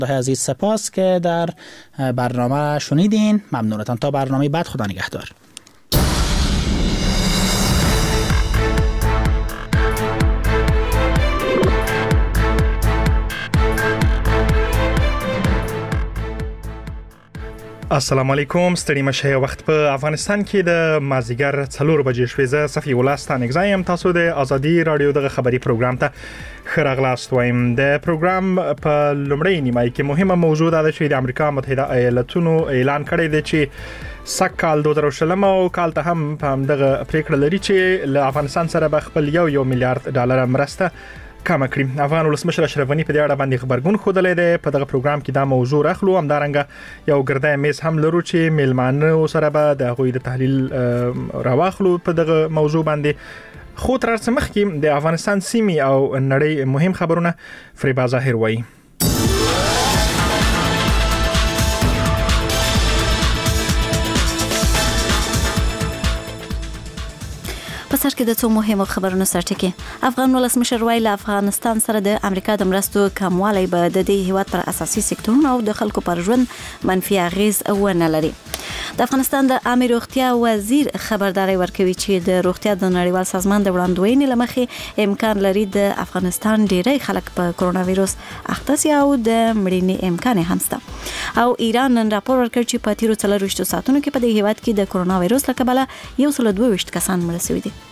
عزیز سپاس که در برنامه شنیدین. ممنونتان. تا برنامه بعد، خدا نگهدار. السلام علیکم. ستړي مشه. وخت په افغانستان کې د مازیګر 4 بجې شوې. زه صفی ولستان اگزایم. تاسو د ازادي رادیو د خبري پروګرام ته خراغلاست وایم. د پروګرام په لومړی نیمه کې مهمه موضوع ده چې د امریکا متحده ایالاتونو اعلان کړی دی چې سکهال 2020 او کال ته هم په دغه پریکړه لري چې له افغانستان سره به خپل 1 میلیارډ ډالر مرسته کم کړی. افغان ولسمشر اشرف غنی په دې اړه باندې خبرګون خوده دی. په دغه پروګرام کې دا موضوع راخلو. همدارنګه یو ګردای میز هم لرو چې میلمانه سره به د غوی د تحلیل راواخلو په دغه موضوع باندې. خو تر څه مخکې د افغانستان سیمې او نړۍ مهم خبرونه فریبا ظاهر وایي. په سر کې د څو مهمو خبرونو سرټکی. افغان ولسمشر وایي له افغانستان سره د امریکا د مرستو کموالی به د دې هیواد پر اساسي سکتورونو او د خلکو پر ژوند منفي اغیز ونه لري. د افغانستان د عامه روغتیا وزیر خبرداري ورکوي چې د روغتیا د نړیوال سازمان د وړاندوینې لمخې امکان لري د افغانستان ډیری خلک په کرونا وایروس اخته شي او د مړینې امکان هم شته. او ایران نن راپور ورکړ چې په تیرو 24 ساعتونو کې په دې هیواد کې د کرونا وایروس له کبله 122 کسان مړ شوي دي.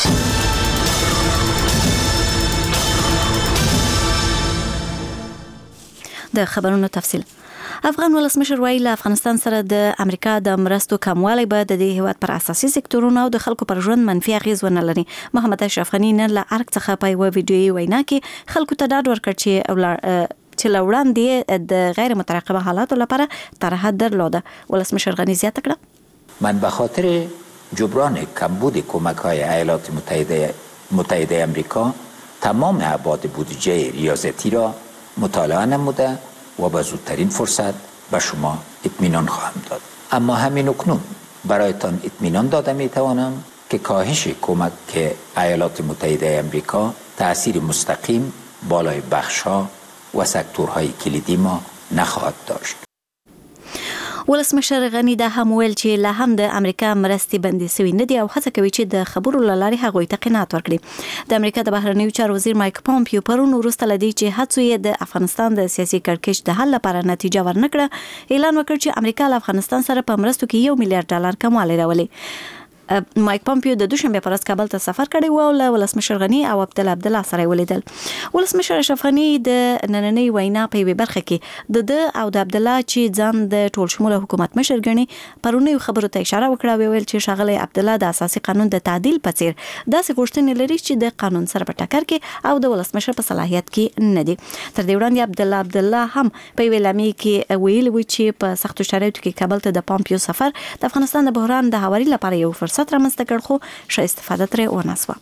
د خبرونو تفصیل. افغان ولسمشر وایي له افغانستان سره د امریکا د مرستو کموالی به د دې هیواد پر اساسي سکتورونو او د خلکو پر ژوند منفي اغیز ونه لري. محمد اشرف غنی نن له ارګ څخه په یو ویډیويي وینا کې خلکو ته ډاډ ورکړ چې لوړاندې د غیر مترقبه حالاتو لپاره طرح درلوده. ولسمشر غنی زیاته کړه: من به خاطر جبران کمبود کمک‌های ایالات متحده آمریکا تمام ابعاد بودجه ریاضتی را مطالعه نموده و با زودترین فرصت به شما اطمینان خواهم داد. اما همین اکنون برایتان اطمینان داده میتوانم که کاهش کمک ایالات متحده آمریکا تأثیر مستقیم بالای بخش‌ها و سکتورهای کلیدی ما نخواهد داشت. ولسمشر غنی دا هم ویل چې لا هم د امریکا مرستې بندي شوې نه دي او هڅه کوي چې د خبرو له لارې هغوی ته قناعت ورکړي. د امریکا د بهرنیو چارو وزیر مایک پومپیو پرون وروسته لدی چې هڅو یې د افغانستان د سیاسي کړکېچ د حل لپاره نتیجه ورنکړه اعلان وکړ چې امریکا له افغانستان سره په مرستو کې 1 میلیارډ ډالر کموالی راولي. مایک پومپیو د دوشنبه پر ورځ کابل ته سفر کړی و او له ولسمشر غنی او عبدالله سره ولیدل. ولسمشر اشرف غنی د نننۍ وینا په وی برخه کې د او د عبدالله چې ځان د ټول شموله حکومت مشر ګڼي پرونی خبرو ته اشاره وکړه. ویل چې شاغلی عبدالله د اساسي قانون د تعدیل په څیر داسې غوښتنې لري چې د قانون سره په ټکر کې او د ولسمشر په صلاحیت کې نه دي. تر دې وړاندې عبدالله هم په ویلامي کې ویل و چې په سختو شرایطو کې کابل ته د پومپیو سفر د افغانستان د بحران د هواري لپاره یو فرصت رامنځته کړ خو ښه استفاده ترې ونه شوه.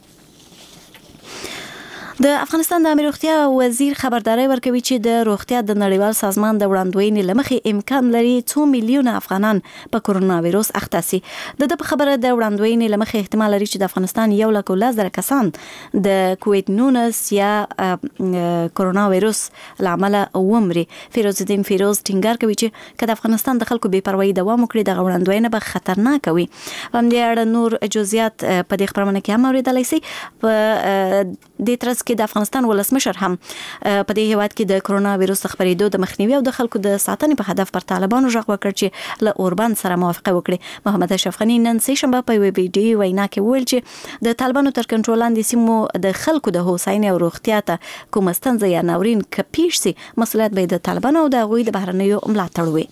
د افغانستان د عامه روغتیا وزیر خبرداري ورکوي چې د روغتیا د نړیوال سازمان د وړاندوینې لمخې امکان لري 2 میلیونه افغانان په کرونا وایروس اخته شي. د خبره د وړاندوینې لمخې احتمال لري چې د افغانستان 1,10,000 کسان د کووید-19 یا کرونا وایروس لامل ومري. فیروز الدین فیروز ټینګار کوي چې کله افغانستان د خلکو بې پروايي دوام وکړي د وړاندوینه به خطرناک وي. په دې اړه نور جزئیات په دې خبرونه کې هم اوریدلای شي. په دې ترڅ کې د افغانستان ولسمشر هم په دې هیواد کې د کرونا وایروس خبرېدو د مخنیوي او د خلکو د ساتنې په هدف پر طالبانو ژغ وکړ چې له اوربان سره موافقه وکړي. محمد اشرف غنی نن سه شنبه په ویډیويي وینا کې ویل چې د طالبانو تر کنټرول لاندې سیمو د خلکو د هوساینې او روغتیا ته کوم ستونزه یا ناورین کپیش سي مسؤلیت به د طالبانو او د غوی د بهرنیو ملاتړ وي.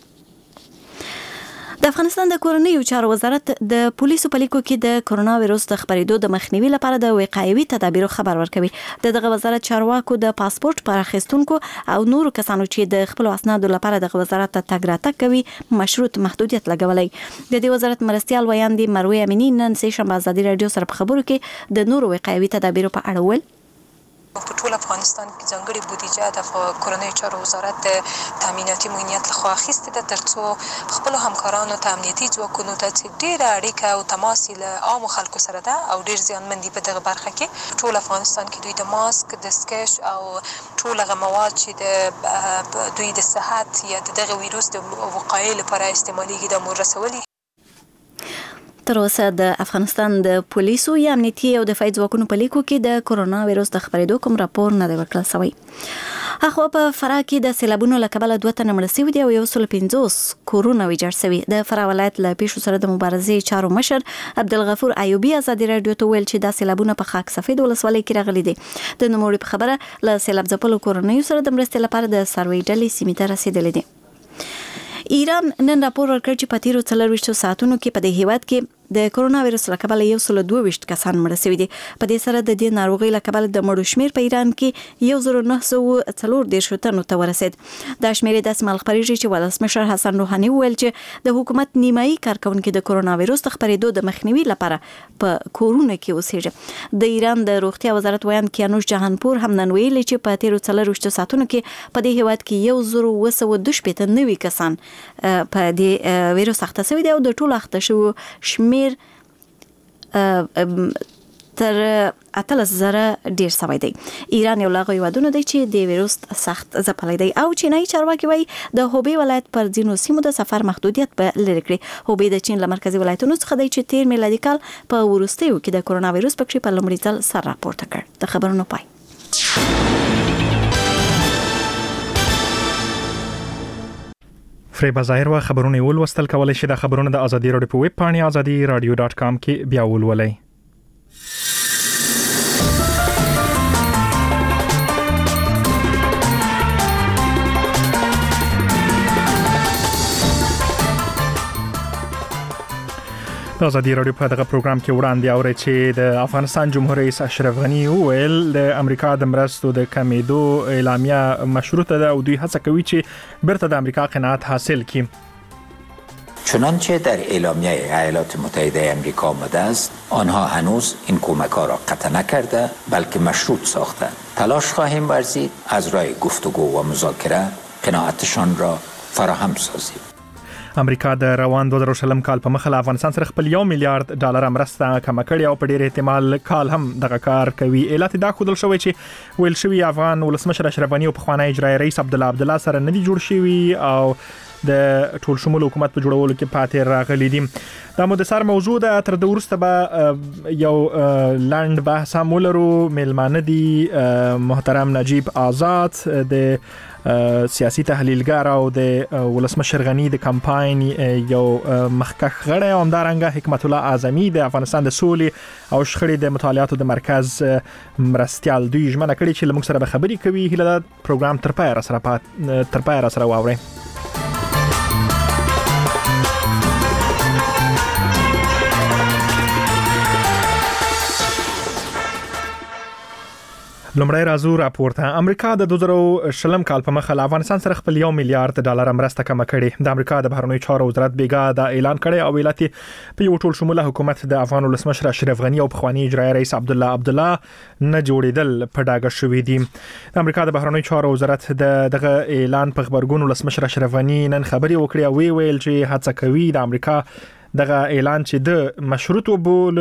د افغانستان د کورنیو چارو وزارت د پولیسو په لیکو کې د کرونا وایروس د خبرېدو د مخنیوي لپاره د وقایوي تدابیرو خبر ورکوي. دغه وزارت چارواکو د پاسپورت پر اخیستونکو او نورو کسانو چې د خپل اسنادو لپاره د وزارت ته تګ راتګ کوي مشروط محدودیت لګولای. د دې وزارت مرستيال ویاندې مروه امینی نن سه شنبه ازادي رادیو سره په خبرو کې د نورو وقایوي تدابیرو په اړه ویل: په ټول افغانستان کې ځانګړي بودیجه د کورنیو چارو وزارت د تامیناتي معینیت لخوا اخیستې ده ترڅو خپلو همکارانو ته امنیتي ځواکونو ته چې ډېره اړیکه او تماس له عامو خلکو سره ده او ډېر زیانمن دي په دغه برخه کې. ټول افغانستان کې دوی د ماسک، دستکش او ټول هغه مواد چې د دوی د صحت یا د دغه ویروس د وقایې لپاره استعمالیږي د مور رسولي. تر اوسه د افغانستان د پولیسو یا امنیتي او دفاعي ځواکونو په لیکو کې د کرونا وایروس د خپرېدو کوم راپور نه دی ورکړل شوی. هغه په فراه کې د سیلابونو له کبله 2 تنه مړه شوي دي او 150 کورونه ویجاړ شوي. د فراه ولایت له پیښو سره د مبارزې چارو مشر عبدالغفور ایوبي ازادي رادیو ته ویل چې دا سیلابونه په خاک سفید ولسوالۍ کې راغلي دي. د نوموړي په خبره له سیلاب ځپلو کورنیو سره د مرستې لپاره د سروي ډلې سیمې ته رسیدلې دي. ایران نن راپور ورکړ چې په تیرو 24 ساعتونو کې په دې هیواد کې د کرونا وایروس له کبله 122 کسان مړه شوي دي. په دې سره د دې ناروغۍ له کبله د مړو شمیر په ایران کې 1940 تنو ته ورسید. دا شمیر د اسمال خبرېږي چې ولسمشر حسن روحاني ویل چې د حکومت نیمایي کارکونکو د کرونا وایروس د خپرېدو د مخنیوي لپاره په کورونه کې اوسېږي. د ایران د روغتیا وزارت ویان کیانوش جهانپور هم نن ویلي چې په تیرو 24 ساعتونو کې په دې هیواد کې 1212 نوي کسان په دې وایروس اخته شوي دي او د ټولو اخته شوو شمیر تر 18,000 ډیر شوی دی. ایران یو لاغو هیوادونه دی چې د ویروس سخت ځپلی دی او چینایي چارواکي وایي د هوبې ولایت پر ځینو سیمو د سفر محدودیت به لرې کړي. هوبې د چین له مرکزي ولایتونو څخه دی چې 13 میلادي کال په وروستیو کې د کرونا ویروس پکې په لومړي ځل سر راپورته کړ. د خبرونو پای. فریبا ظاهر و خبرونه ولوستل کولای شي د خبرونو د ازادي رادیو په ویب پاڼه azadiradio.com کې بیا ولولئ. د ازادي رادیو په دغه پروګرام کې وړاندې اوري چې د افغانستان جمهور رئیس اشرف غنی ویل د امریکا د مرستو د کمیدو اعلامیه مشروطه ده او دوی هڅه کوي چې برته د امریکا قناعت حاصل کړي. چنانچه در اعلامیه ایالات متحده امریکا آمده است آنها هنوز این کمک‌ها را قطع نکرده بلکه مشروط ساختند. تلاش خواهیم ورزید از راه گفتگو و مذاکره قناعتشان را فراهم سازیم. امریکا د روان 2020 کال په مخه له افغانستان سره خپل $1 میلیارډ مرسته کم کړې او په ډېر احتمال کال هم دغه کار کوي. اعلان دا خودل شوی چې ویل شوی افغان ولسمشر اشرف غنی او پخوانی اجرایی رئیس عبدالله سره نه دي جوړ شوي او د ټول شمول حکومت په جوړولو کې پاتې راغلي دي. دا مو د سر موضوع ده. تر د ورسته به یو لاند بحث هم ولرو. میلمانه دي محترم نجیب آزاد د سیاسي تحلیلګر او د ولسمشر غنی د کمپاین یو مخکښ غړی او همدارنګه حکمت الله اعظمي د افغانستان د سولې او شخړې د مطالعاتو د مرکز مرستیال. دوی ژمنه کړې چې موږ سره به خبرې کوي. هیله ده پروګرام تر پای را سره واورئ. لومړی راځو راپورته. امریکا د 2020 کال په مخه له افغانستان سره خپل $1 میلیارډ مرسته کم کړې. د امریکا د بهرنیو چارو وزارت بیګا دا اعلان کړی او ویلات په یو ټول شموله حکومت د افغان ولسمشر اشرف غنی او پخوانی اجرایی رئیس عبدالله نه جوړیدل په ډاګه شوې دي. د امریکا د بهرنیو چارو وزارت دغه اعلان په خبرګون ولسمشر اشرف غنی نن خبري وکړه او ویل چې هڅه کوي د امریکا دغه اعلان چې د مشروط وبول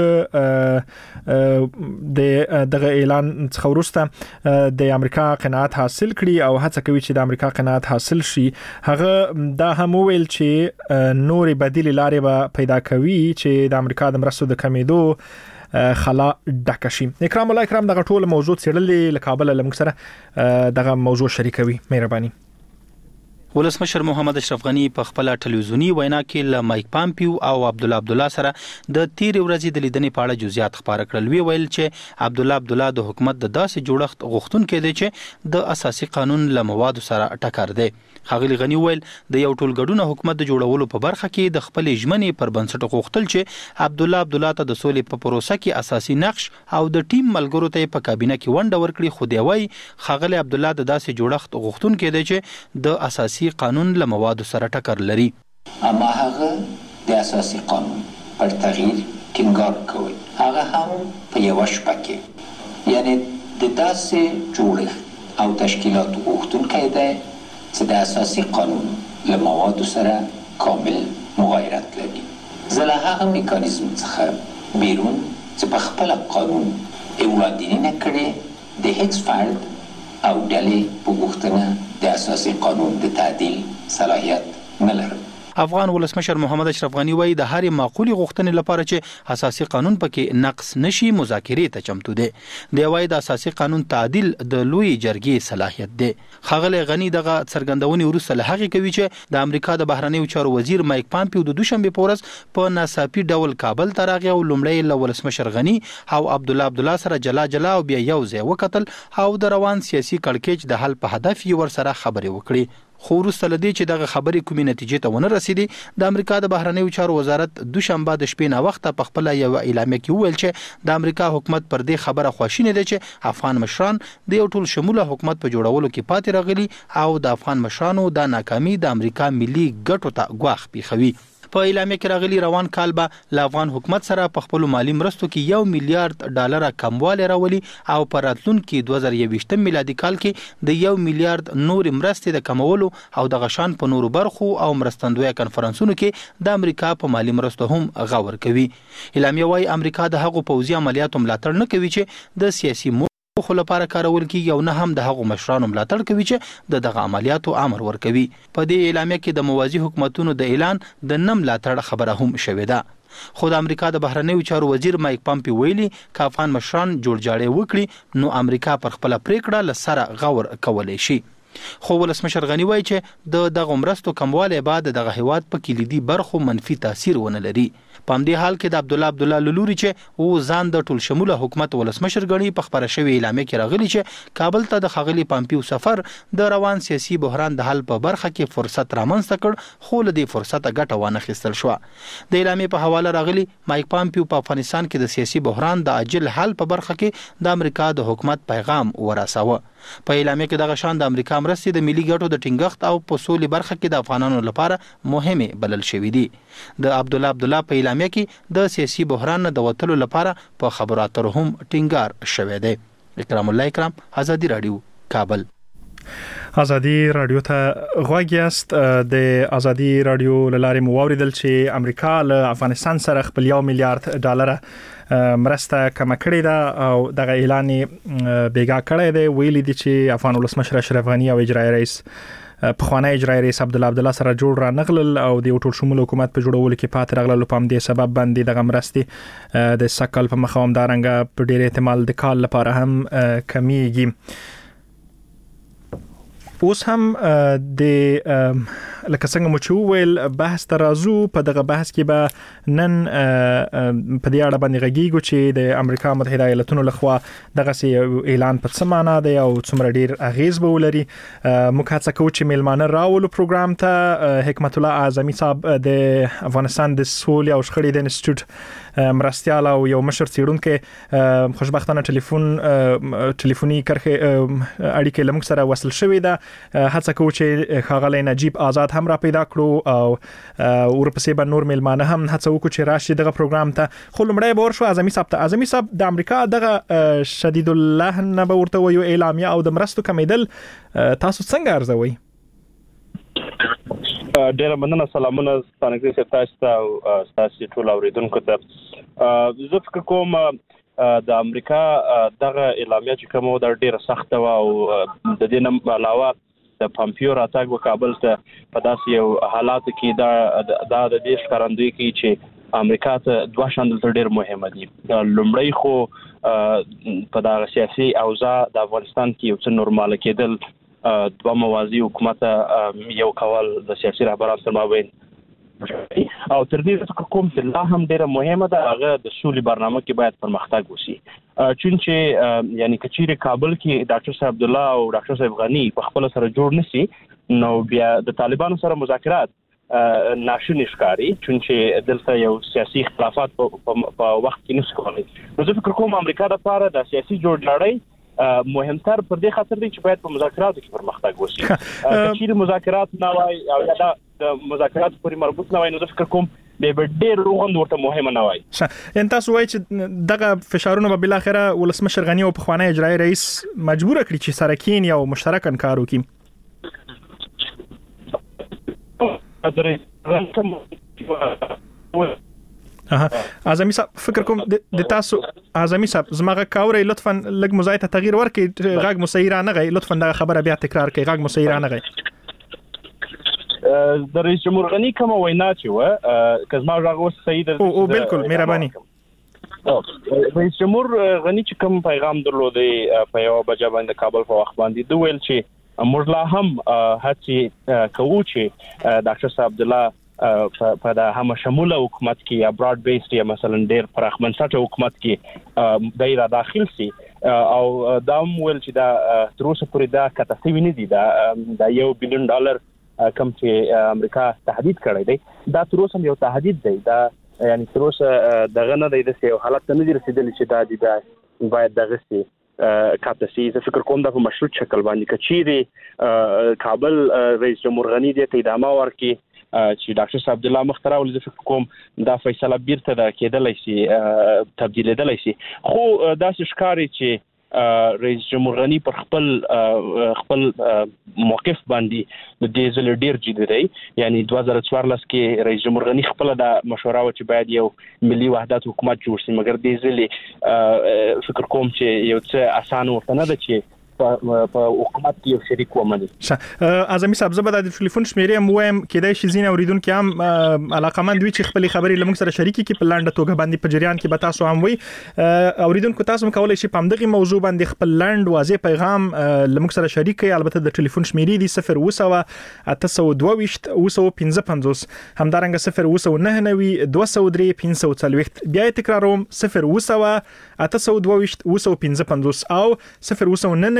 د دغه اعلان څخه وروسته د امریکا قناعت حاصل کړي او هڅه کوي چې د امریکا قناعت حاصل شي. هغه دا هم ویل چې نورې بدیل لارې به پیدا کوي چې د امریکا د مرستو د کمیدو خلا ډکه شي. اکرام الله اکرام دغه ټول موضوع څېړلې له کابل لمک سره دغه موضوع شریکوي. مهرباني. ولسمشر محمد اشرف غنی په خپل ټلویزیونی وینا کې له مایک پامپیو او عبدالله سره د تیر ورځې د لیدنې په اړه جزئیات خبره کړل. ویل چې عبدالله د حکومت د داسې جوړښت غوښتونکو دی چې د اساسي قانون له موادو سره ټکر دی. ښاغلي غنی ویل د یو ټولګډونه حکومت د جوړولو په برخه کې د خپل ژمنې پر بنسټ غوښتل چې عبدالله ته د سولې په پروسه کې اساسي نقش او د ټیم ملګرو ته په کابینه کې ونډه ورکړي. خو دی وایي ښاغلي عبدالله د داسې جوړښت غوښتونکو دی چې د اساسي قانون له موادو سره ټکر لري. اما هغه د اساسي قانون پر تغییر ټینګار کوي. هغه هم په یو شپه کې، یعنی د داسې جوړښت او تشکیلاتو غوښتونکی دی چې د اساسي قانون له موادو سره کامل مغایرت لري. زه له هغه میکانیزم څخه بیرون چې په خپل قانون وړاندینه کړي د هیڅ فرد او ډلې په غوښتنه د اساسي قانون د تعدیل صلاحیت نه لرم. افغان ولسمشر محمد اشرف غنی وایي د هرې معقولې غوښتنې لپاره چې اساسي قانون پکې نقص نشي مذاکرې ته چمتو دی. دی وایي د اساسي قانون تعدیل د لوی جرګې صلاحیت دی. ښاغلی غنی دغه څرګندونې وروسته له هغې کوي چې د امریکا د بهرنیو چارو وزیر مایک پامپیو د دوشنبې په ورځ په ناڅاپي ډول کابل ته راغی او لومړی له ولسمشر غنی او عبدالله سره جلا جلا او بیا یو ځای وکتل او د روان سیاسي کړکېچ د حل په هدف یې ورسره خبرې وکړي. خو وروسته له دې چې دغه خبرې کومې نتیجې ته ونه رسېدې د امریکا د بهرنیو چارو وزارت دوشنبه د شپې ناوخته په خپله یوه اعلامیه کې وویل چې د امریکا حکومت پر دې خبره خواشینی دی چې افغان مشران د یو ټول شموله حکومت په جوړولو کې پاتې راغلي او د افغان مشرانو دا ناکامي د امریکا ملي ګټو ته ګواښ پیښوي. په اعلامیه کې راغلي روان کال به له افغان حکومت سره په خپلو مالي مرستو کې $1 میلیارډ کموالی راولي او په راتلونکي 2021 میلادي کال کې د $1 میلیارډ نورې مرستې د کمولو او د غشان په نورو برخو او مرستندویه کنفرانسونو کې د امریکا په مالي مرستو هم غور کوي. اعلامیه وايي امریکا د هغو پوځي عملیاتو ملاتړ نه کوي چې د سیاسي خو لپاره کارول کیږي او نه هم د هغو مشرانو ملاتړ کوي چې دغه عملیاتو امر ورکوي. په دې اعلامیه کې د موازی حکومتونو د اعلان د نه ملاتړ خبره هم شوې ده. خو د امریکا د بهرنیو چارو وزیر مایک پامپیو ویلي که افغان مشران جوړجاړی وکړي نو امریکا پر خپل پریکړه له سره غور کولی شي. خو ولسمشر غنی وایي چې د دغه مرستو کموالی بعد دغه هیواد په کلیدي برخو منفي تاثیر ونه لري. په همدې حال کې د عبدالله لوري چې او ځان د ټول شموله حکومت ولسمشر غنی په خبره شوی اعلامیه کې راغلی چې کابل ته د ښاغلي پامپیو سفر د روان سیاسي بحران د حل په برخه کې فرصت رامنځته کړ خو له دې فرصته ګټه وانخیستل شوه. د اعلامیې په حواله راغلی مایک پامپیو په افغانستان کې د سیاسي بحران د عاجل حل په برخه کې د امریکا د حکومت پیغام ورساوه. په اعلامیه کې دغه شان د امریکا مرستې د ملي ګټو د ټینګښت او په سولې برخه کې د افغانانو لپاره مهمه بلل شوې دي. د عبدالله په اعلامیه کې د سیاسي بحران د وتلو لپاره په خبرو اترو هم ټینګار شوی دی. اکرام الله اکرام، آزادی رادیو، کابل. آزادی رادیو ته غوږ یاست. د آزادی رادیو لاره مو اوریدل چې امریکا له افغانستان سره خپل $1 میلیارډ مرسته کم کړی ده او دغه اعلان بیګا کړی دی. ویلي دي چې افغان ولسمشر اشرف غنی او اجرایی رئیس پخوانی اجرایی رئیس عبدالله سره جوړ را نغلل او د ټول شمول حکومت په جوړولو کې پاتې راغلل. په همدې سبب باندې دغه مرستې د سکل په مخاوم دارنګ په ډیر احتمال د کال لپاره هم کمیږي. اوس هم د لکه څنګه مو چې ویل بحث ترازو په دغه بحث کې به نن په دې اړه باندې غږیږو چې د امریکا متحده ایالاتونو لخوا دغه اعلان په څه معنا دی او څومره ډیر اغیز به ولري. موږ هڅه کوو چې میلمانه راولو پروګرام ته. حکمت الله اعظمي صاحب د افغانستان د سولې او شخړې د انسټیټیوټ مرستیال او یو مشر څیړونکو خوشبختانه ټلیفوني کرخه اړیکې لمږ سره وصل شوې ده. هڅه کوو چې ښاغلی نجیب آزاد هم را پیدا کړو او ورپسې به نور میلمانه هم هڅه وکړو چې راشي دغه پروګرام ته. خو لومړی به ورشو اعظمي صاحب ته. اعظمي صاحب د امریکا دغه شدید الله نه به ورته وایو اعلامیه او د مرستو کمیدل تاسو څنګه ارزوئ؟ ډیره مننه. سلامونه ستانګري تاسو ته او تاسو ټول اوریدونکو ته. زه فکر کوم د امریکا دغه اعلامیه چې کومه د ډیره سخته او د دې نه علاوه د پامپیو راتګ په کابل ته په داسې یو حالاتو کې دا د دې ښکارندوی کوي چې امریکا ته دوه شان ډېر مهمه دي. لومړی خو په دغه سیاسي اوضاع د افغانستان کې یو څه نورماله کېدل، دوه موازی حکومت یو کول د سیاسي رهبرانو تر مابین او تر دې کوم چې لا هم ډیره مهمه ده هغه د سولې برنامه کې باید پرمختګ وشي. چونچې یعنی کچېره کابل کې ډاکټر صاحب عبدالله او ډاکټر صاحب غنی په خپل سره جوړ نشي نو بیا د طالبانو سره مذاکرات ناشونی ښکاري، چونچې دلته یو سیاسي اختلافات په وخت کې نشي کولای. نو زه فکر کوم امریکا لپاره د سیاسي جوړجاړی مهمتر پر دې خاطر دی چې باید په مذاکراتو کې پرمختګ وشي. کچېره مذاکرات نه وای او یا د مذاکرات پورې مربوط نه وای نو زه فکر کوم د ډېر روغند ورته مهمه نه وای. ان تاسو وایي چې دغه فشارونه به بل اخره ولسمشر غنی او پخوانی اجرایی رئیس مجبور کړي چې سره کین یا مشترکاً کار وکړي. اعظمي صاحب فکر کوم د تاسو اعظمي صاحب زماغه کاوري لطفا لګ مزایته تغییر ورکړي غاګ مسیره نه غي لطفا دا خبره بیا تکرار کړئ غاګ مسیره نه غي. د رئیس جمهور غنی کوم وینا چې و کزما راغو سید او بالکل مهرباني. رئیس جمهور غنی چې کوم پیغام درلودې په یو بجا باندې کابل په وخت باندې دوه ویل چې موږ لا هم هڅه کوو چې ډاکټر صاحب عبد الله په د هم شموله حکومت کې یا براډ بیسډ یا مثلا ډېر پراخ منسټه حکومت کې دایره داخل سي او دا ویل چې دا تر اوسه پورې دا کتاسي نه دي دا $1 بلین کم چې امریکا تهدید کړی دی دا تر اوسه یو تهدید دی دا یعنی تر اوسه دغه نه دی د یو حالت نه دی رسیدلی چې دا باید دغه سي کتاسي زه فکر کوم دا په مشروط شکل باندې کچيري کابل رئیس جمهور غنی دی ته ادامه ورکړي چې ډاکټر صاحب عبد الله مختار ولې فکر کوم دا فیصله بیرته دا کېدلای شي تبدیلېدلای شي خو دا ښکاري چې رئیس جمهور غنی پر خپل موقف باندې د دې ځل ډیر جدي دی یعنی 2014 کې رئیس جمهور غنی خپل د مشوره و چې باید یو ملي وحدت حکومت جوړ شي مګر دې ځل فکر کوم چې یو څه اسانه ورته نه ده چې په حکومت کې یو شریک ومني. اعظمي صاحب زبر د ټلیفون شمیرې مویم کېدای شي زین اوریدونکو هم علاقمند وي چې خپل خبرې لمغ سره شریکي کې په لاندې توګه باندې په جریان کې به تاسو هم وي اوریدونکو تاسو کولای شي په دغه موضوع باندې خپل لاند واضح پیغام لمغ سره شریک کړئ البته د ټلیفون شمیرې دي 0 همدارنګه 0 بیا تکراروم 0 او 0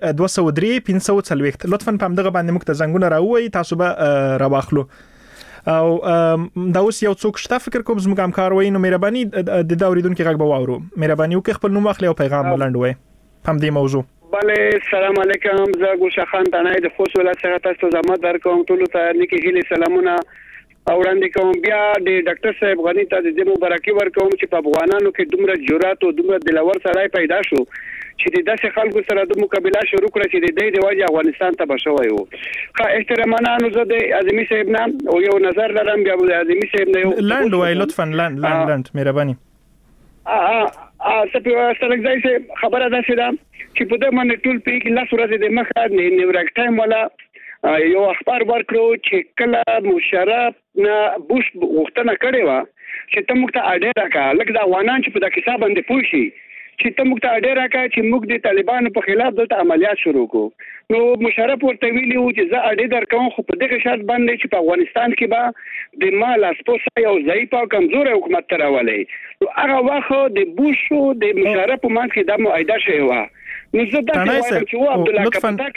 203 لطفا په دغه باندې موږ ته زنګونه راوي تاسو به راواخلو او دا اوس یو څوک شته فکر کوم زموږ همکار وای نو مهرباني د اوریدونکو غږ به واورو مهرباني وکړئ خپل نوم واخلئ او پیغام ولاندوي په دې موضوع. بله سلام علیکم زه ګلشاه خان تنای د خوست ولایت څخه تاسو زحمت درکوم ټول ته نیکی هیله سلامونه اوراندې کوم بیا د ډاکټر صاحب غنی ته د مبارکي ورکوم چې په افغانانو کې دومره جرأت او دومره دلاور سړی پیدا شو چې د داسې خلکو سره د مقابله شروع کړه چې د دې د وجه افغانستان ته بشوي وو. ښه احترامانه زه د اعظمي صاحب نام او یو نظر لرم بیا د اعظمي صاحب نه لاند وای لطفا لاند مهرباني. سرګزای صاحب خبره ده چې په دې باندې ټول پیک لاس ورځې د مخه نه ورک ټایم ولا یو اخبار ورکړو چې کله مشرف نه بوش وختنه کړي وا چې ته موږ ته اډه راکا لکه دا وانان چې په دا کیسه باندې پوښي چې ته موږ ته اډه راکا چې موږ د طالبانو په خلاف دلته عملیات شروع کو نو مشرف ورته ویلی و چې زه اډه درکوم خو په دغه شرط باندې چې په افغانستان کې به د مال اسپوسه یو ضعیف او کمزور حکومت تراولي نو هغه وخت د بوش او د مشرف په منځ کې د معاهده شوی و نو زه دا وایم چې عبد الله کپتاک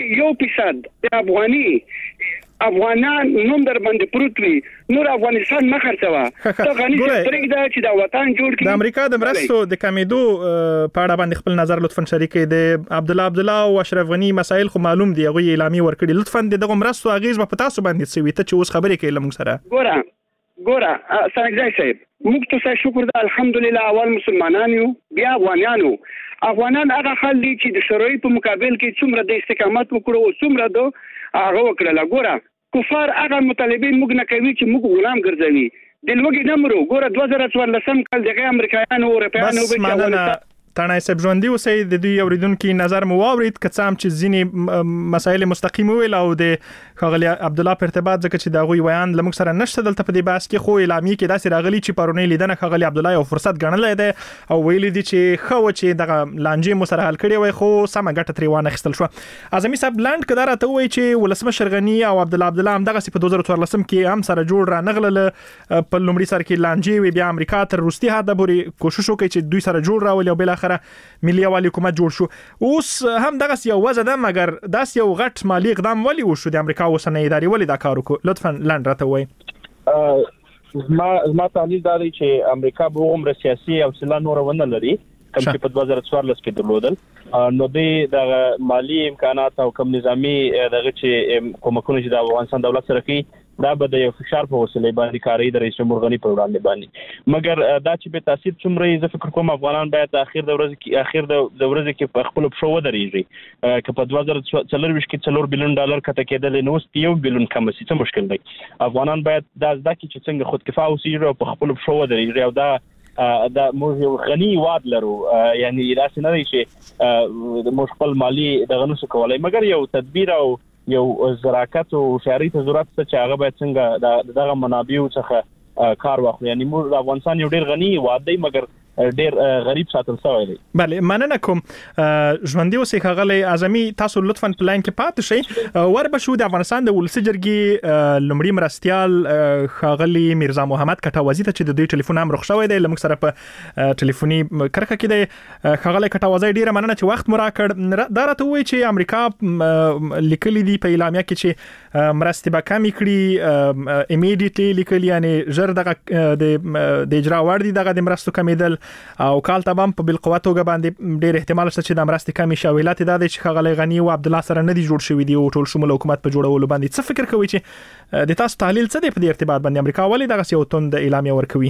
1% افغانان نوم در باندې پروت وي نور افغانستان نه خرڅوا ته غني پرېږ دا چې دا وطن جوړ کړي. د امریکا د مرستو د کمیدو په اړه باندې خپل نظر لطفا شریک کړئ د عبد الله او اشرف غنی مسائل خو معلوم دي غوي اعلامي ورکړي لطفا دغه مرستو اغیز په تاسو باندې سوي ته چې اوس خبرې کوي لمغ سره ګوره سرګزای صاحب موږ ته شکر ده الحمدلله اول مسلمانان یو بیا افغانان هغه خل دي چې د شرعي په مقابل کې څومره د استقامت وکړو او څومره د هغه وکړه ګوره کفار هغه مطالبین موږ نه کوي چې موږ غلام ګرځوي د لوګي نمرو ګوره 2014 کال دغه امریکایانو او اروپایانو به تانای صاحب ژوندۍ اوسئ د دوی اوریدونکو نظر مو واورید که څه هم چې ځینې مسایل مستقیم ویل او د خغلی عبد الله په ارتباط ځکه چې دا غوي بیان لمغ سره نشته دلته په دې بحث کې خو اعلامیه کې داسې راغلی چې پرونی لیدنه خغلی عبد الله یو فرصت ګڼلې ده او ویل دي چې خو چې دغه لانجې مو سره حل کړي وي خو سم غټه تریوانه خستل شو. اعظمي صاحب لاند کدار ته وایي چې ولسمشر غنی او عبد الله هم دغه په 2014 کې هم سره جوړ را نغلل په لومړي سر کې لانجې وي بیا امریکا تر روسي حد پورې کوشش وکړي چې دوی سره جوړ راولي او بل اخر ملي والی حکومت جوړ شو اوس هم دغه یو وځه ده مګر داس یو غټ مالی اقدام ولی وشو د امریکا اوسنۍ ادارې ولی دا کار وکړو لطفا لاند راته وای. ما تعلیل داري چې امریکا به عمر سیاسي او سلا نور ونه لري کوم چې په 2014 کې درلودل نو د مالی امکانات او کوم نظامی دغه چې کومکونه چې د افغانستان دولت سره کوي دا به د یو فشار په وسیله باندې کاری د رئیس جمهور غنی په وړاندې باندې مګر دا چې به تاثیر څومره زه فکر کوم افغانان باید اخر د ورځې کې په خپل پښو ودرېږي که په 2024 کې $4 بلین کته کېدل نو $1 بلین کم شي څه مشکل دی افغانان باید دا ځکه چې څنګه خودکفا اوسي او په خپل پښو ودرېږي او دا موږ یو غنی واد لرو یعنی دا څنګه دی چې موږ خپل مالی دغه نسو کولای مګر یو تدبیر او یو زراعت او شهري ته ضرورت څه چې هغه باید څنګه دغه منابع څخه کار واخلي یعنی موږ د افغانستان یو ډیر غنی واد دی مګر ډیر غریب ساتل شوی دی. بله مننه کوم ژوندۍ اوسئ ښاغلی اعظمي تاسو لطفا په لاین کې پاتې شئ ور به شو د افغانستان د ولسي جرګې لومړي مرستیال ښاغلی میرزا محمد کټاوازي ته چې د دوی ټلیفون هم رخ شوی دی لمک سره په ټلیفوني کرکه کې دی ښاغلی کټاوازي ډیره مننه چې وخت مو راکړ دا راته وایي چې امریکا لیکلي دي په اعلامیه کې چې مرستې به کمې کړي امیډیټلی لیکلي یعنی ژر دغه د اجرا وړ دي دغه د مرستو کمیدل او کال تبم په بالقوه توګه باندې ډېر احتمال شته چې د مرستې کمی شاویلات دا د ښاغلی غنی او عبد الله سره نه دي جوړ شوی دی او ټول شمول حکومت په جوړولو باندې څه فکر کوي چې د تاسو تحلیل څه دی په دې ارتباط باندې امریکا ولې دغه یو توند اعلامیه ورکوي؟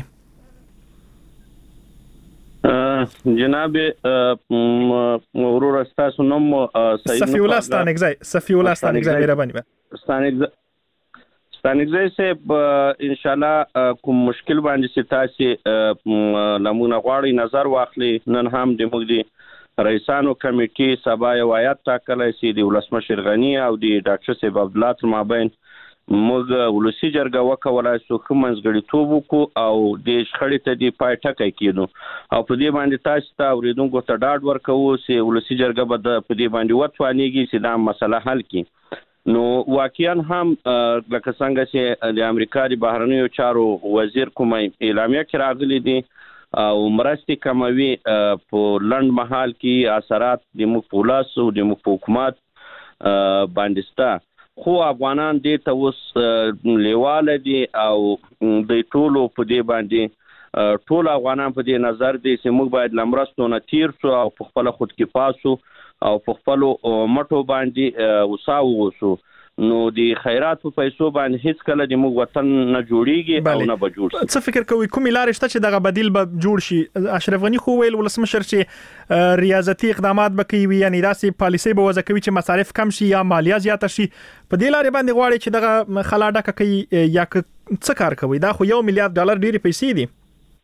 جناب ورور تاسو نوم صفی الله ستانګزی مهرباني ستانګزی صاحب ان شاء الله کوم مشکل باندې چې تاسو لمونه غواړي نظر واخلي نن هم د موږ د رئیسانو کمیټې سبا یو آیات ټاکلی سي د ولسمشر غنی او د ډاکټر صاحب عبد الله تر مابین موږ ولسی جرګه وکولای شو کوم منځګړیتوب وکړو او د شخړې ته د پای ټکی کېدو او په دې باندې تاسو ته اوریدونکو ته ډاډ ورکوو چې ولسی جرګه به په دې باندې وتوانیږي چې دا مسله حل کړي. نو واقعا هم لکه څنګه چې د امریکا د بهرنیو چارو وزیر کومه اعلامیه کې راغلي دي او مرستې کموي په لنډ مهال کې اثرات د موږ په لاس او د موږ په حکومت باندې ستا خو افغانان دې ته اوس لیواله دي او د ټولو په دې باندې ټول افغانان په دې نظر دي چې موږ باید لمرستو نه تیر شو او په خپل خودکفا شو او په خپل مټو باندې وساو وسو نو د خیرات په پیسو باندې هیڅ کله د موږ وطن نه جوړیږي او نه به جوړ شي. څه فکر کوي کومې لارې شته چې دغه بدیل به جوړ شي؟ اشرف غنی خو ویل ولسمشر چې ریاضتي اقدامات به کوي یعنی داسې پالیسي به وضع کوي چې مصارف کم شي یا مالیه زیاته شي په دې لارې باندې غواړي چې دغه خلا ډکه کوي یا څه کار کوي؟ دا خو $1 میلیارډ ډېرې پیسې دي.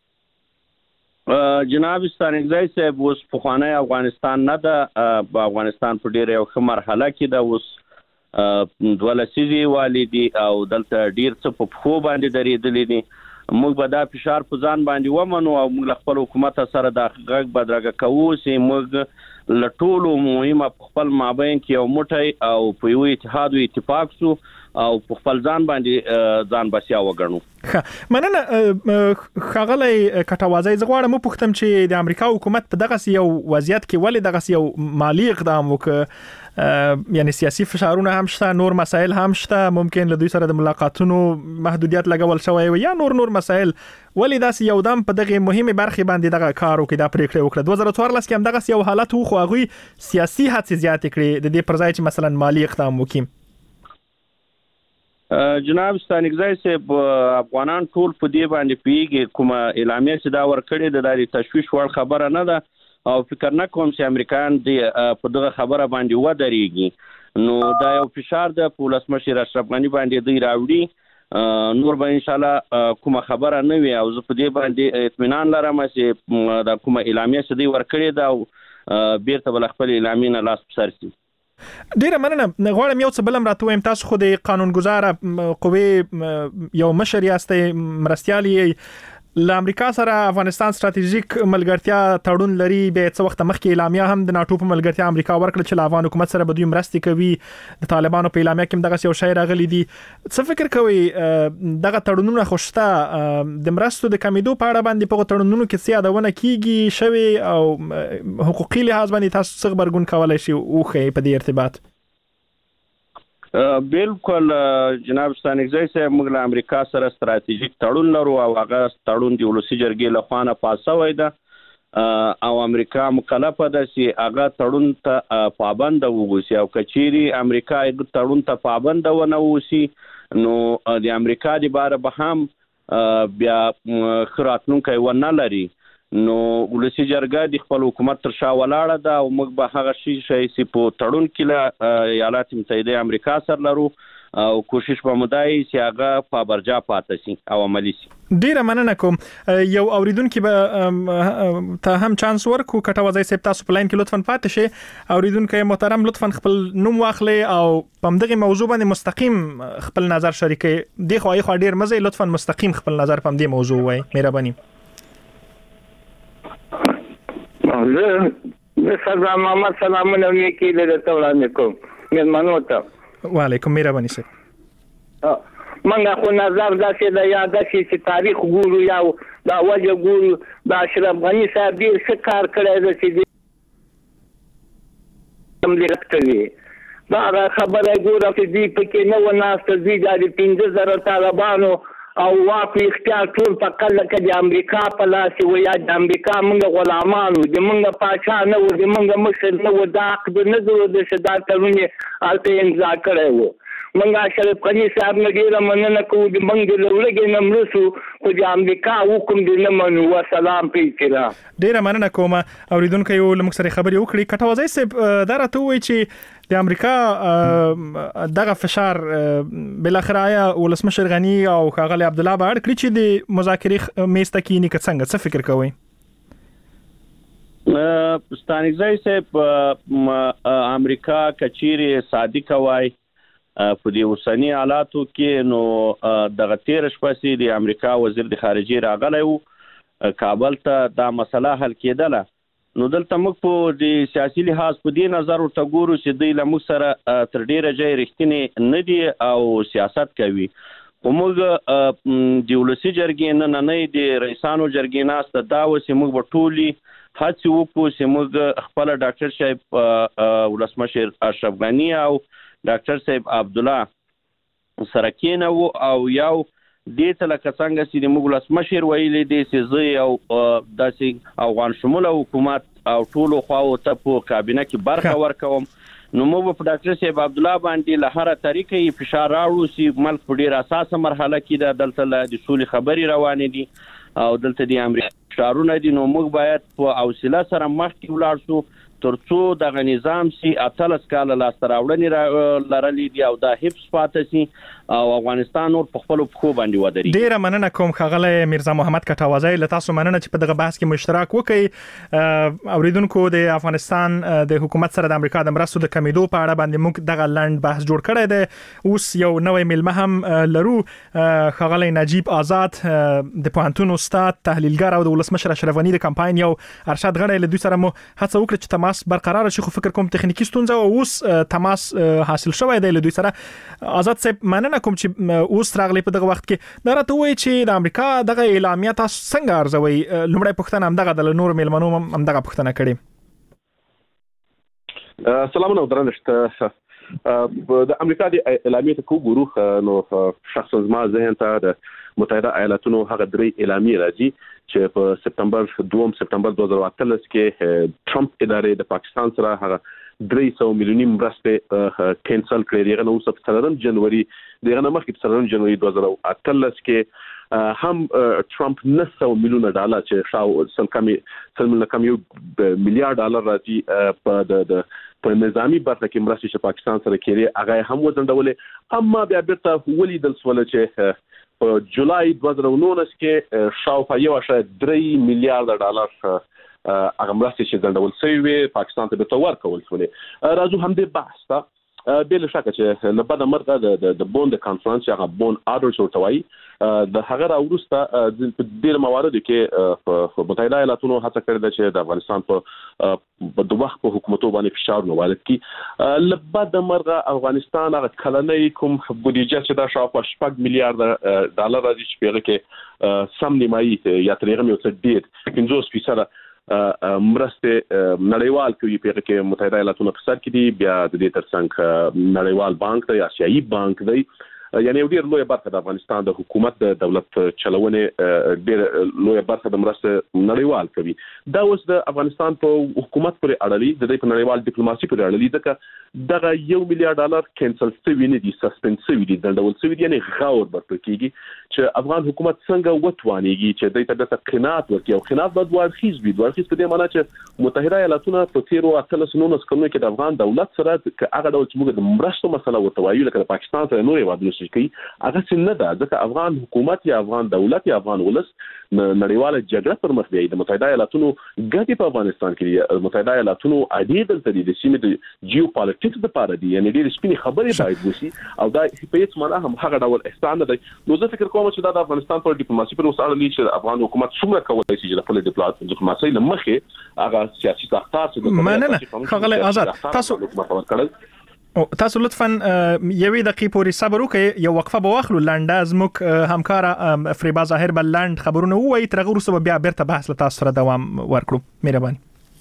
جناب ستانګزی صاحب اوس پخوانی افغانستان نه ده افغانستان په ډیره یو ښه مرحله کې ده اوس 2 لسیزې والی دي او دلته ډیر څه په پښو باندې درېدلي دي موږ به دا فشار په ځان باندې ومنو او موږ خپل حکومت سره د غږ بدرګه کوو چې موږ له ټولو مهمه په خپل مابین کې یو موټی او په یو اتحاد او اتفاق سو او په خپل ځان باندې ځان بسیا وګڼو. مننه ښاغلی کټاوازی زه غواړم وپوښتم چې د امریکا حکومت په دغه یو وضعیت کې ولې دغه یو مالی اقدام وکړ یعنی سیاسي فشارونه هم شته نور مسایل هم شته ممکن له دوی سره د ملاقاتونو محدودیت لګول شوی یا نور مسایل ولې داسې یو دم په دغه مهمه برخه باندې دغه کار وکړي دا پریکړه وکړه 2014 کې هم دغه یو حالت وو خو هغه سیاسي هڅې زیات کړې د دې پر ځای چې مثلا مالی اقدام وکړي. جناب ستانګزی صاحب افغانان ټول په دې باندې پیږي کومه اعلامیه چې دا ورکړې د لاري تشویش وړ خبره نه ده او فکر نه کوم چې امریکایان په دغه خبره باندې ودرېږي نو دا یو فشار د ولسمشر اشرف غنی باندې دی راوړي نور به ان شاء الله کومه خبره نه وي او زه په دې باندې اطمینان لرم چې دا کومه اعلامیه چې دی ورکړې ده او بیرته بل خپل اعلامیه نه لاس په سر شي. ډیره مننه غواړم یو څه بلم راته وایم تاسو خو د قانونګذار قوې یو مشر یاستئ مرستیال له امریکا سره افغانستان ستراتیژیک ملګرتیا تړون لري به څه وخت مخکې اعلامیه هم د ناتو په ملګرتیا امریکا ورکړه چې له افغان حکومت سره به دوی مرستې کوي د طالبانو په اعلامیه کې دغه یو شی راغلی دي څه فکر کوي دغه تړونونه خوشته د مرستو د کمیدو په اړه باندې په تړونونو کې څه یادونه کیږي شوی او حقوقي لحاظ باندې تاسو څه خبرګون کولای شي او خې په دې ارتباط؟ بالکل جناب ستانګزی صاحب موږ له امریکا سره ستراتیژیک تړون لرو او هغه تړون د ولسي جرګې له خوا نه پاس شوی ده او امریکا مکلفه ده چې هغه تړون ته پابند ووسي او کچيري امریکا تړون ته پابند ونه ووسي نو د امریکا د باره به هم بیا خراتونکو ونه لري. نو ولسی جرګه د خپل حکومت تر شا ولاړه ده او موږ به هغه شی چې په تړون کې له ایالات متحده امریکا سره لرو او کوشش به مودای چې هغه په برجا پاتې شي او عملی شي. ډیره مننه کوم. یو اوریدونکو به ته هم چانس ورکو کټوازی صاحب تاسو په لاین کې لطفا پاتې شئ. اوریدونکو محترم لطفا خپل نوم واخلئ او په دغه موضوع باندې مستقیم خپل نظر شریکئ. دی خو ډیر مزه لطفا مستقیم خپل نظر په دې موضوع وای مهرباني. زه سلام محمد سلامونه نیکی درته وړاندې کوم مېلمنو ته. وعلیکم مهرباني صاحب. منګه خو نظر داسې د یاد چې تاریخ ګورو یا دا وجه ګورو د اشرف غنی صاحب ډېر ښه کار کړی دی چې امریکا کوي دا خبره ګوره چې دوی پکې نه و ناسته. دوی دا د 15,000 طالبانو او واک اختیار ټول په کله کې د امریکا په لاس و یا د امریکا موږ غلامانو د موږ پاچا نه و د موږ مشر نه و دا عقد نه درو د شدت ترونه الته امضا کړی و. موږ اشرف غنی صاحب نه ډیره مننه کوو د موږ د لورګې نمرسو خو د امریکا حکم دې نه منو. والسلام په احترام. ډیره مننه کوم. اوریدونکو یو لمک سره خبرې وکړي. کټوازی صاحب دا راته وایي چې د امریکا دغه فشار بل اخر آیا ولسمشر غنی او ښاغلی عبدالله به اړ کړي چې د مذاکرې میز ته کینی که څنګه څه فکر کوئ؟ ستانکزی صاحب امریکا کچيري صادق وای په دې اوسنی حالاتو کې نو دغه تیر شپه د امریکا وزیر د خارجي راغلی و کابل ته دا مسله حل کېدله. نو دلته موږ په د سیاسي لحاظ په دې نظر ورته ګورو چې دوی له موږ سره تر ډیره ځای رښتینې نه دي او سیاست کوي. خو موږ د ولسي جرګې نننۍ د رئیسانو جرګې ناسته دا و چې موږ به ټولې هڅې وکړو چې موږ خپله ډاکټر صاحب ولسمشر اشرف غني او ډاکټر صاحب عبدالله سره کېنوو او یو دې ته لکه څنګه چې د موږ ولسمشر ویلي دی چې زه یو داسې افغان شموله حکومت او ټولو خواو ته په کابینه کې برخه ورکوم. نو موږ په ډاکټر صاحب عبدالله باندې له هره طریقې فشار راوړو چې ملک په ډېره اساسه مرحله کې ده. دلته له د سولې خبرې روانې دي او دلته د امریکا فشارونه دي. نو موږ باید په حوصله سره مخکې ولاړ شو ترڅو دغه نظام سي 18 کاله لاسته راوړنې لرلې دي او دا حفظ پاتې سي او افغانستان نور په خپل پخو باندې ودرېږي. ډیره مننه کوم ښاغلی میرزا محمد کټوازی. له تاسو مننه چې په دغه بحث کې مشترک وکړئ. اوریدونکو د افغانستان د حکومت سره د امریکا د مرستو د کمیدو په اړه باندې موږ دغه لنډ بحث جوړ کړی دی. اوس یو نوې میلمه هم لرو. ښاغلی نجیب آزاد د پوهنتون استاد تحلیلګر او د ولسمشر اشرف غني د کمپاین یو ارشد غړی له دوی سره مو هڅه وکړه چې تماس برقرار شي. خو فکر کوم تخنیکی ستونزه او اوس تماس حاصل شوی دی له دوی سره. آزاد صاحب مننه کوم چې اوس راغلی په دغه وخت کې. دا راته وایي چې د امریکا دغه اعلامیه تاسو څنګه ارزوئ؟ لومړی پوښتنه همدغه د نور میلمنو همدغه پوښتنه کړې. سلامونه درنښت. د امریکا د اعلامیې ته وګورو نو شخصا زما ذهن ته د متحده ایالاتونو هغه درې اعلامیې راځي چې په سپتمبر 2018 کې ټرمپ ادارې د پاکستان سره هغه 300 میلیونی مرستې کینسل کړې. دغه نو سپتمبر جنوري دغه مخکې په 3 جنوري 2018 کې هم ټرمپ 900 میلیون ډالر چې شاو سل کم یو میلیارډ ډالر راځي په نظامی برخه کې مرستې چې پاکستان سره کړي هغه هم وزندولې. اما بیا بیرته ولیدل سول چې په جولای 2019 کې شاوخوا 1.3 میلیارډ ډالر هغه مرستې چې ځندول شوی پاکستان ته به ورکول شولې. راځو هم دې بحث ته بل شکه چې نه بعد مرګه د بوند کانفرنس هغه بوند آرډر شورتوي د هغه راوروسته په ډیر مواردو کې په متحده ایالاتونو هڅه کړې ده چې د افغانستان په د وخت په حکومتو باندې فشار وارد کړي. لبعد مرګه افغانستان هغه کلنۍ کوم بودیجه چې دا شاوخوا 6 میلیارډ ډالر راځي چې په هغه کې سم نیمایي یا تر هغه یو څه ډیر 50% مرسته نړیوال کوي په کې متحده ایالاتونو په سر کې دي. بیا د دې ترڅنګ نړیوال بانک دی آسیایي بانک دی یعنی یو ډیر لوی برخه د افغانستان د حکومت د دولت چلونې ډیر لوی برخه د مرسته نړیوال کوي. دا اوس د افغانستان په حکومت پورې اړه لري د نړیوال ډیپلوماسي پورې اړه لري ځکه دغه $1 میلیارډ کینسل شوی نه دي، سسپند شوی دي، دندول شوی دي، یعنی غور برپکېږي چې افغان حکومت څنګه وتوانيږي چې د دې قناعت ورکړي او قناعت باید ورخیز وي. ورخیز په دې معنی چې متحده ایالاتونه په تیرو 19 کلونو کې د افغان دولت سره هغه ډول چې موږ د مرستو مسله ورته وایو لکه د پاکستان سره نورې وادونه شي کوي هغه څه نه ده، ځکه افغان حکومت یا افغان دولت یا افغان ولس نړیواله جګړه پر مخ بیاي. د متحده ایالاتونو ګټې په افغانستان کې دي، متحده ایالاتونو عادي دلته د سیمې د جیوپالیټکس لپاره دي، یعنی ډېر سپینې خبرې باید وشي او دا په هیڅ معنا هم هغه ډول احسان نه دی. نو زه فکر کوم چې دا د افغانستان پر ډیپلوماسي پر وسایل چې افغان حکومت څومره کولای شي چې د خپل ډیپلوماسي لمخې هغه سیاسي ساختار چې مننه خغل آزاد. تاسو لطفاً یوې دقیقې پورې صبر وکړئ، یو وقفه به واخلو لنډه. زموږ همکار فریبا ظاهر به لنډ خبرونه ووایي، تر هغه وروسته به بیا بیرته بحث له تاسو سره دوام ورکړو. مهرباني.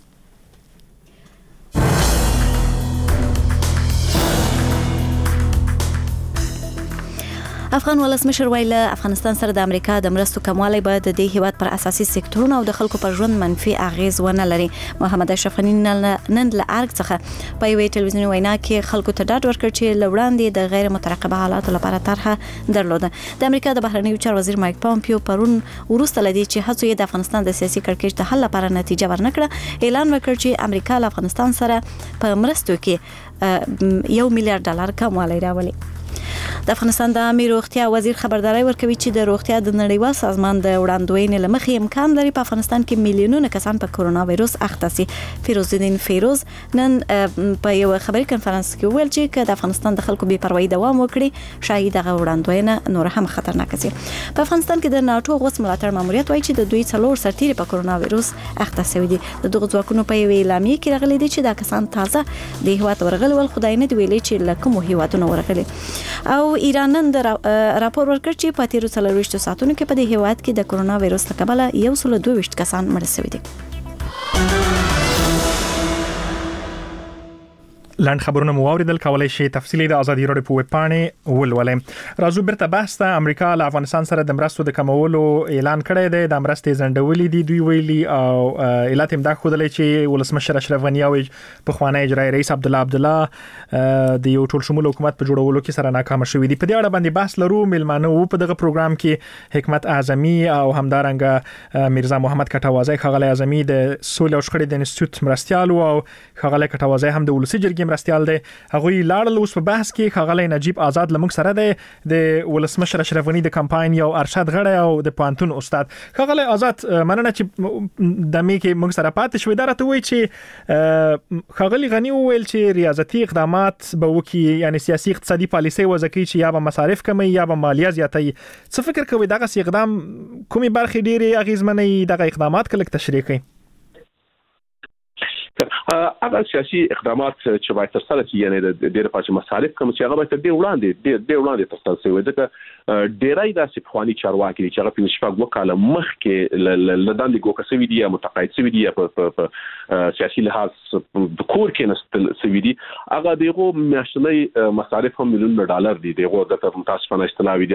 افغان ولسمشر ویل افغانستان سره د امریکا د مرستو کموالی باید د دې هیواد پر اساسي سکتورونو او د خلکو پر ژوند منفي اغیز ونه لري. محمد اشرف غنی نن له ارګ څخه په یوې ټلویزیوني وینا کې خلکو ته ډاډ ورکړ چې لوړاندې د غیر مترقبه حالاتو لپاره طرحه درلوده. د امریکا د بهرنیو چارو وزیر مایک پامپیو پرون وروسته لدی چې هڅو یې د افغانستان د سیاسي کړکېچ د حل لپاره نتیجه ورنکړه، اعلان وکړ چې امریکا له افغانستان سره په مرستو کې $1 میلیارډ کموالی راولي. د افغانستان د عامه روغتیا وزیر خبرداري ورکوي چې د روغتیا د نړیوال سازمان د وړاندوینې لمخې امکان لري په افغانستان کې میلیونونه کسان په کورونا وایروس اخته سي. فیروز الدین فیروز نن په یو خبري کانفرنس کې ویل چې د افغانستان د خلکو بې پروايي دوام وکړي شاید دغه وړاندوینه نور هم خطرناک سي. په افغانستان کې د ناتو غوث ملاتړ ماموریت وایي چې د دوی 4 سرتیري په کورونا وایروس اخته شوي دي. د دغه ځواکونو په یوې اعلامیه کې راغلي دي چې دا کسان تازه د هیواد ورغلي ول، خدای نه دی ویلي چې لکه هیوادونه ورغلي. او ایران نن راپور ورکړ چې په تیرو 24 ساعتونو کې په دې هیواد کې د کورونا وایروس له کبله 122 کسان مړ شوي دي. لاند خبرونه مو اوریدل، کولای شي تفصیلی د ازادي راډیو په ویب پاڼه ولولئ. راځو برته بحث ته. امریکا له افغانستان سره د مرستو د کمولو اعلان کړی دی، د مرستې ځنډولې دي دوی ویلي، او ایالات هم دا ښودلې چې ولسمشر اشرف غنی او پخوانی اجرایي رئیس عبدالله د یو ټول شمول حکومت په جوړولو کې سره ناکام شوي دي. په دې اړه باندې بحث لرو. ملمانه وو په دغه پروګرام کې حکمت اعظمي او همدارنګه میرزا محمد کټوازی، خغلی اعظمي د سولې او شخړې د انسټیټیوټ مرستیال او خغلی کټوازی هم د ولسی جرګې مرستیال دی. هغوی لاړل اوس په بحث کې خغلی نجیب آزاد لمک سره دی، د ولسمشر اشرف غنی د کمپاین یو ارشد غړی او د پانتون استاد. خغلی آزاد مننه چې د می کې موږ سره پاتې شوې. دا راته وایي چې خغلی غنی وویل چې ریاضتي اقدامات به وکړي، یعنی سیاسي اقتصادي پالیسي وضع کوي چې یا به مصارف کموي یا به مالیه زیاتوي. څه فکر کوي دغه اقدام کومې برخې ډېرې اغیزمنې دغه اقدامات کله تشریح کوي؟ هغه سیاسي اقدامات چې باید تر سره شي، یعنی د ډېر پاتې مصارف کوم چې هغه باید ډېر وړاندې تر سره شي. ځکه ډېرای داسې پخواني چارواکي چې هغه په شپږ وکاله مخکې له دندې ګوښه شوي دي یا متقاعد شوي دي یا په سیاسي لحاظ د کور کې نستل شوي دي، هغه دغه میاشتنی مصارف هم $1 میلیون دي. دغه د متاسفانه اصطلاحي